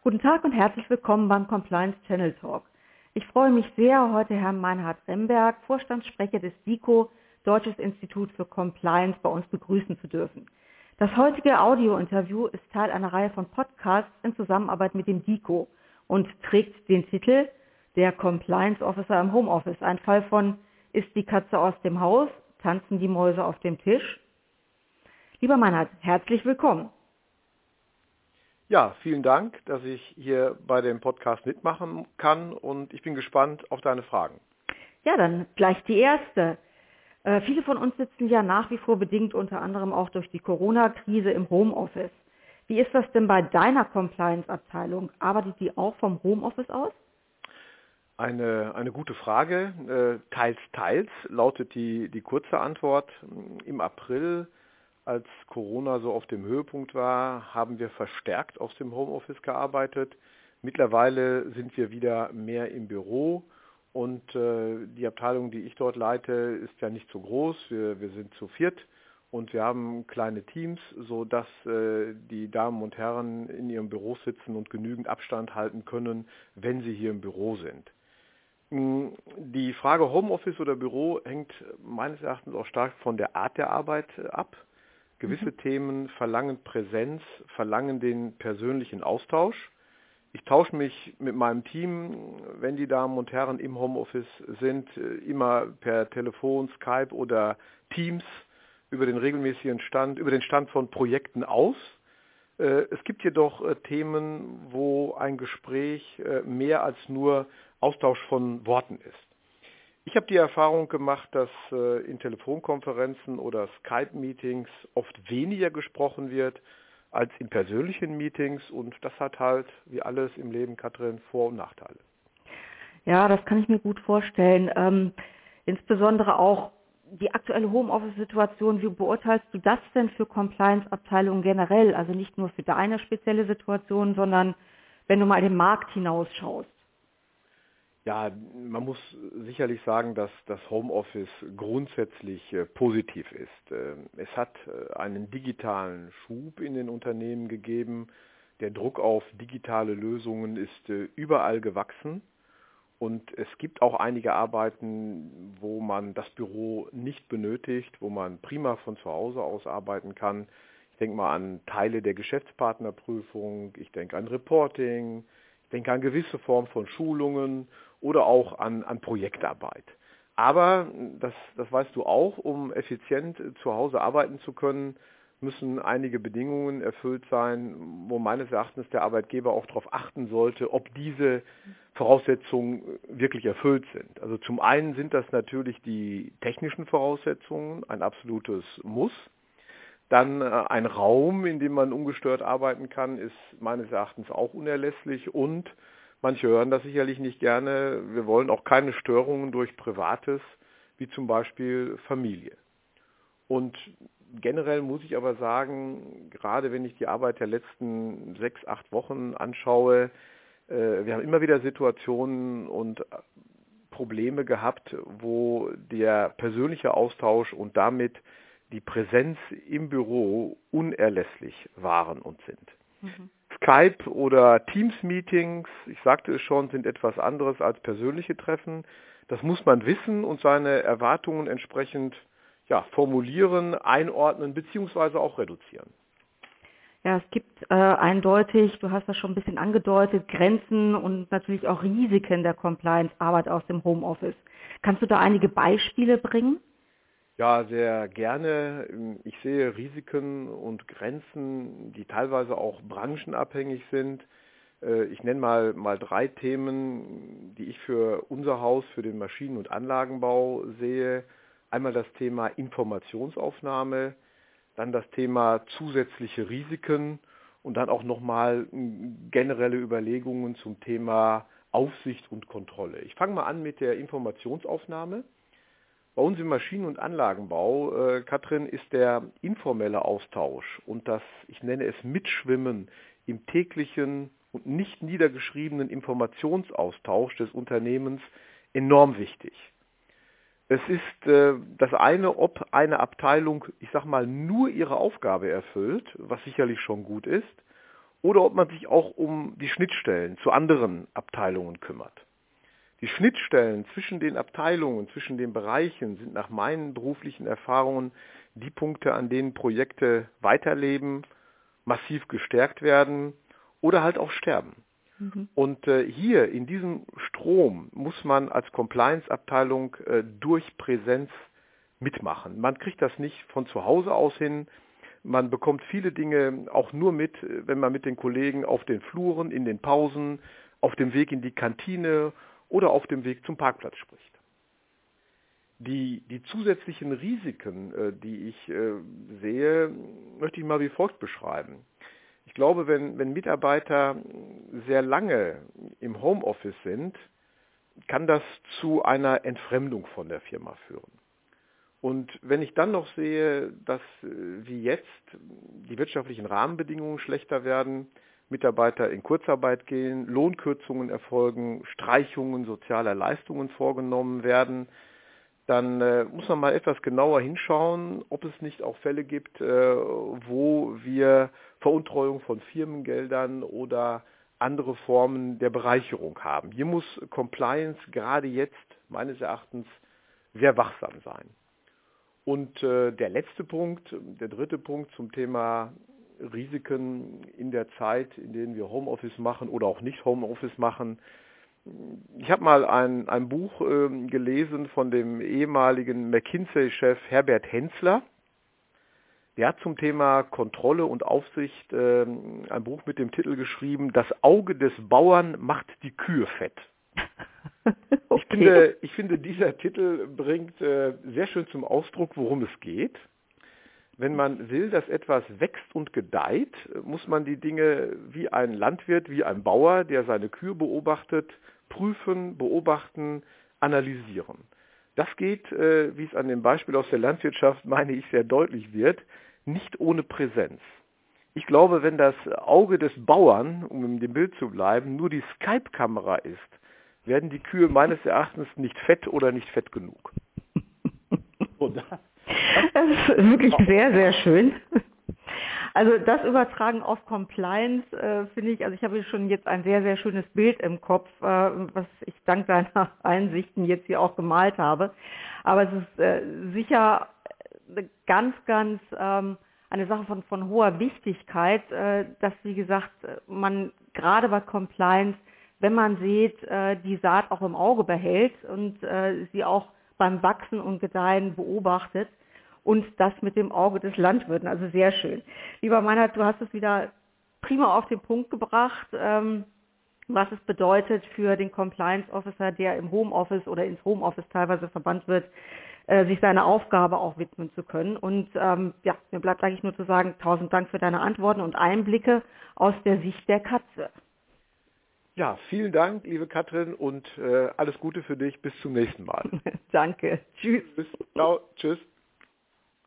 Guten Tag und herzlich willkommen beim Compliance Channel Talk. Ich freue mich sehr, heute Herrn Meinhard Remberg, Vorstandssprecher des DICO, Deutsches Institut für Compliance, bei uns begrüßen zu dürfen. Das heutige Audio-Interview ist Teil einer Reihe von Podcasts in Zusammenarbeit mit dem DICO und trägt den Titel Der Compliance Officer im Homeoffice. Ein Fall von Ist die Katze aus dem Haus? Tanzen die Mäuse auf dem Tisch? Lieber Meinhard, herzlich willkommen. Ja, vielen Dank, dass ich hier bei dem Podcast mitmachen kann und ich bin gespannt auf deine Fragen. Ja, dann gleich die erste. Viele von uns sitzen ja nach wie vor bedingt unter anderem auch durch die Corona-Krise im Homeoffice. Wie ist das denn bei deiner Compliance-Abteilung? Arbeitet die auch vom Homeoffice aus? Eine gute Frage. Teils, teils lautet die kurze Antwort. Im April, als Corona so auf dem Höhepunkt war, haben wir verstärkt aus dem Homeoffice gearbeitet. Mittlerweile sind wir wieder mehr im Büro und die Abteilung, die ich dort leite, ist ja nicht so groß. Wir sind zu viert und wir haben kleine Teams, sodass die Damen und Herren in ihrem Büro sitzen und genügend Abstand halten können, wenn sie hier im Büro sind. Die Frage Homeoffice oder Büro hängt meines Erachtens auch stark von der Art der Arbeit ab. Gewisse Themen verlangen Präsenz, verlangen den persönlichen Austausch. Ich tausche mich mit meinem Team, wenn die Damen und Herren im Homeoffice sind, immer per Telefon, Skype oder Teams über den regelmäßigen Stand, über den Stand von Projekten aus. Es gibt jedoch Themen, wo ein Gespräch mehr als nur Austausch von Worten ist. Ich habe die Erfahrung gemacht, dass in Telefonkonferenzen oder Skype-Meetings oft weniger gesprochen wird als in persönlichen Meetings und das hat halt, wie alles im Leben, Katrin, Vor- und Nachteile. Ja, das kann ich mir gut vorstellen. Insbesondere auch die aktuelle Homeoffice-Situation. Wie beurteilst du das denn für Compliance-Abteilungen generell? Also nicht nur für deine spezielle Situation, sondern wenn du mal den Markt hinausschaust. Ja, man muss sicherlich sagen, dass das Homeoffice grundsätzlich positiv ist. Es hat einen digitalen Schub in den Unternehmen gegeben. Der Druck auf digitale Lösungen ist überall gewachsen. Und es gibt auch einige Arbeiten, wo man das Büro nicht benötigt, wo man prima von zu Hause aus arbeiten kann. Ich denke mal an Teile der Geschäftspartnerprüfung, ich denke an Reporting, ich denke an gewisse Formen von Schulungen oder auch an Projektarbeit. Aber, das weißt du auch, um effizient zu Hause arbeiten zu können, müssen einige Bedingungen erfüllt sein, wo meines Erachtens der Arbeitgeber auch darauf achten sollte, ob diese Voraussetzungen wirklich erfüllt sind. Also zum einen sind das natürlich die technischen Voraussetzungen, ein absolutes Muss. Dann ein Raum, in dem man ungestört arbeiten kann, ist meines Erachtens auch unerlässlich und manche hören das sicherlich nicht gerne. Wir wollen auch keine Störungen durch Privates, wie zum Beispiel Familie. Und generell muss ich aber sagen, gerade wenn ich die Arbeit der letzten 6, 8 Wochen anschaue, wir haben immer wieder Situationen und Probleme gehabt, wo der persönliche Austausch und damit die Präsenz im Büro unerlässlich waren und sind. Skype oder Teams-Meetings, ich sagte es schon, sind etwas anderes als persönliche Treffen. Das muss man wissen und seine Erwartungen entsprechend formulieren, einordnen bzw. auch reduzieren. Ja, es gibt eindeutig, du hast das schon ein bisschen angedeutet, Grenzen und natürlich auch Risiken der Compliance-Arbeit aus dem Homeoffice. Kannst du da einige Beispiele bringen? Ja, sehr gerne. Ich sehe Risiken und Grenzen, die teilweise auch branchenabhängig sind. Ich nenne mal 3 Themen, die ich für unser Haus, für den Maschinen- und Anlagenbau sehe. Einmal das Thema Informationsaufnahme, dann das Thema zusätzliche Risiken und dann auch nochmal generelle Überlegungen zum Thema Aufsicht und Kontrolle. Ich fange mal an mit der Informationsaufnahme. Bei uns im Maschinen- und Anlagenbau, Katrin, ist der informelle Austausch und das, ich nenne es Mitschwimmen im täglichen und nicht niedergeschriebenen Informationsaustausch des Unternehmens enorm wichtig. Es ist das eine, ob eine Abteilung, ich sag mal, nur ihre Aufgabe erfüllt, was sicherlich schon gut ist, oder ob man sich auch um die Schnittstellen zu anderen Abteilungen kümmert. Die Schnittstellen zwischen den Abteilungen, zwischen den Bereichen sind nach meinen beruflichen Erfahrungen die Punkte, an denen Projekte weiterleben, massiv gestärkt werden oder halt auch sterben. Und hier in diesem Strom muss man als Compliance-Abteilung durch Präsenz mitmachen. Man kriegt das nicht von zu Hause aus hin. Man bekommt viele Dinge auch nur mit, wenn man mit den Kollegen auf den Fluren, in den Pausen, auf dem Weg in die Kantine oder auf dem Weg zum Parkplatz spricht. Die zusätzlichen Risiken, die ich sehe, möchte ich mal wie folgt beschreiben. Ich glaube, wenn Mitarbeiter sehr lange im Homeoffice sind, kann das zu einer Entfremdung von der Firma führen. Und wenn ich dann noch sehe, dass wie jetzt die wirtschaftlichen Rahmenbedingungen schlechter werden, Mitarbeiter in Kurzarbeit gehen, Lohnkürzungen erfolgen, Streichungen sozialer Leistungen vorgenommen werden, dann muss man mal etwas genauer hinschauen, ob es nicht auch Fälle gibt, wo wir Veruntreuung von Firmengeldern oder andere Formen der Bereicherung haben. Hier muss Compliance gerade jetzt meines Erachtens sehr wachsam sein. Und der letzte Punkt, der dritte Punkt zum Thema Risiken in der Zeit, in denen wir Homeoffice machen oder auch nicht Homeoffice machen. Ich habe mal ein Buch gelesen von dem ehemaligen McKinsey-Chef Herbert Hensler. Der hat zum Thema Kontrolle und Aufsicht ein Buch mit dem Titel geschrieben, Das Auge des Bauern macht die Kühe fett. Okay. Ich finde, dieser Titel bringt sehr schön zum Ausdruck, worum es geht. Wenn man will, dass etwas wächst und gedeiht, muss man die Dinge wie ein Landwirt, wie ein Bauer, der seine Kühe beobachtet, prüfen, beobachten, analysieren. Das geht, wie es an dem Beispiel aus der Landwirtschaft, meine ich, sehr deutlich wird, nicht ohne Präsenz. Ich glaube, wenn das Auge des Bauern, um in dem Bild zu bleiben, nur die Skype-Kamera ist, werden die Kühe meines Erachtens nicht fett oder nicht fett genug. Das ist wirklich sehr, sehr schön. Also das Übertragen auf Compliance finde ich, also ich habe schon jetzt ein sehr, sehr schönes Bild im Kopf, was ich dank deiner Einsichten jetzt hier auch gemalt habe. Aber es ist sicher ganz eine Sache von hoher Wichtigkeit, dass, wie gesagt, man gerade bei Compliance, wenn man sieht, die Saat auch im Auge behält und sie auch beim Wachsen und Gedeihen beobachtet und das mit dem Auge des Landwirten. Also sehr schön. Lieber Meinhard, du hast es wieder prima auf den Punkt gebracht, was es bedeutet für den Compliance Officer, der im Homeoffice oder ins Homeoffice teilweise verbannt wird, sich seiner Aufgabe auch widmen zu können. Und ja, mir bleibt eigentlich nur zu sagen, 1000 Dank für deine Antworten und Einblicke aus der Sicht der Katze. Ja, vielen Dank, liebe Katrin, und alles Gute für dich. Bis zum nächsten Mal. Danke. Tschüss. Ciao. Tschüss.